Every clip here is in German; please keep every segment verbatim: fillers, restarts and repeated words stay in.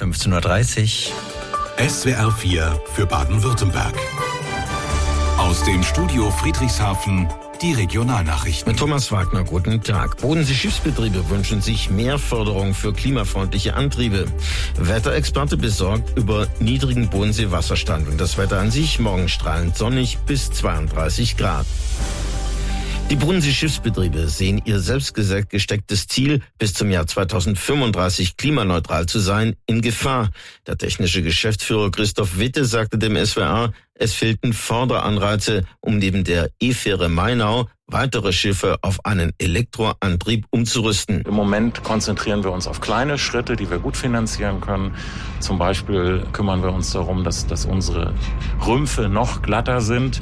fünfzehn Uhr dreißig. S W R vier für Baden-Württemberg. Aus dem Studio Friedrichshafen die Regionalnachrichten. Mit Thomas Wagner, guten Tag. Bodensee-Schiffsbetriebe wünschen sich mehr Förderung für klimafreundliche Antriebe. Wetterexperte besorgt über niedrigen Bodensee-Wasserstand. Und das Wetter an sich morgen strahlend sonnig bis zweiunddreißig Grad. Die Bodensee-Schiffsbetriebe sehen ihr selbst gestecktes Ziel, bis zum Jahr zweitausendfünfunddreißig klimaneutral zu sein, in Gefahr. Der technische Geschäftsführer Christoph Witte sagte dem S W R, es fehlten Förderanreize, um neben der E-Fähre Mainau weitere Schiffe auf einen Elektroantrieb umzurüsten. Im Moment konzentrieren wir uns auf kleine Schritte, die wir gut finanzieren können. Zum Beispiel kümmern wir uns darum, dass, dass unsere Rümpfe noch glatter sind.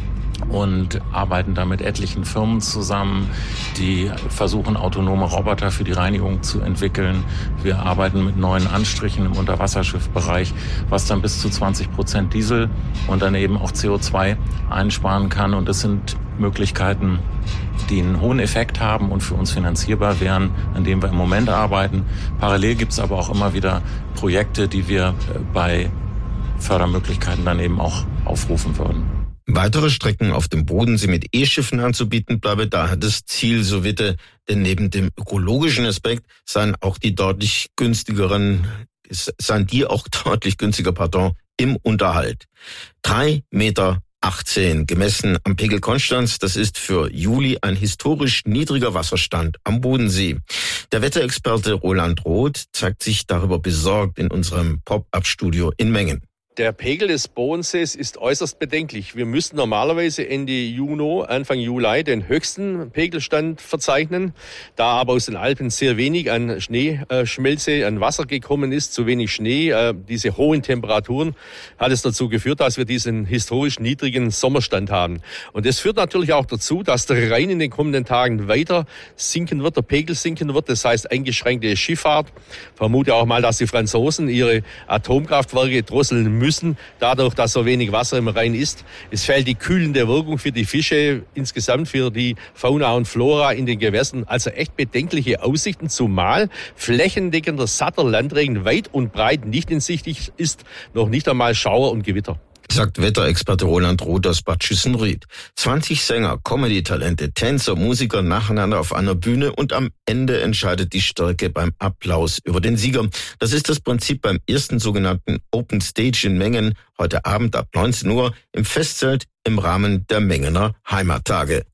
Und arbeiten da mit etlichen Firmen zusammen, die versuchen, autonome Roboter für die Reinigung zu entwickeln. Wir arbeiten mit neuen Anstrichen im Unterwasserschiffbereich, was dann bis zu zwanzig Prozent Diesel und dann eben auch C O zwei einsparen kann. Und das sind Möglichkeiten, die einen hohen Effekt haben und für uns finanzierbar wären, an denen wir im Moment arbeiten. Parallel gibt es aber auch immer wieder Projekte, die wir bei Fördermöglichkeiten dann eben auch aufrufen würden. Weitere Strecken auf dem Bodensee mit E-Schiffen anzubieten, bleibe daher das Ziel, so Witte. Denn neben dem ökologischen Aspekt seien auch die deutlich günstigeren, seien die auch deutlich günstiger, pardon, im Unterhalt. Drei Meter achtzehn gemessen am Pegel Konstanz, das ist für Juli ein historisch niedriger Wasserstand am Bodensee. Der Wetterexperte Roland Roth zeigt sich darüber besorgt in unserem Pop-up-Studio in Mengen. Der Pegel des Bodensees ist äußerst bedenklich. Wir müssten normalerweise Ende Juni, Anfang Juli den höchsten Pegelstand verzeichnen. Da aber aus den Alpen sehr wenig an Schneeschmelze, an Wasser gekommen ist, zu wenig Schnee, diese hohen Temperaturen, hat es dazu geführt, dass wir diesen historisch niedrigen Sommerstand haben. Und das führt natürlich auch dazu, dass der Rhein in den kommenden Tagen weiter sinken wird, der Pegel sinken wird. Das heißt eingeschränkte Schifffahrt. Ich vermute auch mal, dass die Franzosen ihre Atomkraftwerke drosseln müssen. müssen, dadurch, dass so wenig Wasser im Rhein ist. Es fehlt die kühlende Wirkung für die Fische, insgesamt für die Fauna und Flora in den Gewässern. Also echt bedenkliche Aussichten, zumal flächendeckender satter Landregen weit und breit nicht in Sicht ist, noch nicht einmal Schauer und Gewitter. Sagt Wetterexperte Roland Roth aus Bad Schüssenried. zwanzig Sänger, Comedy-Talente, Tänzer, Musiker nacheinander auf einer Bühne und am Ende entscheidet die Stärke beim Applaus über den Sieger. Das ist das Prinzip beim ersten sogenannten Open Stage in Mengen, heute Abend ab neunzehn Uhr im Festzelt im Rahmen der Mengener Heimattage.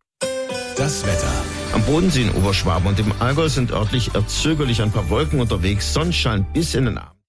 Das Wetter. Am Bodensee in Oberschwaben und im Allgäu sind örtlich eher zögerlich ein paar Wolken unterwegs, Sonnenschein bis in den Abend.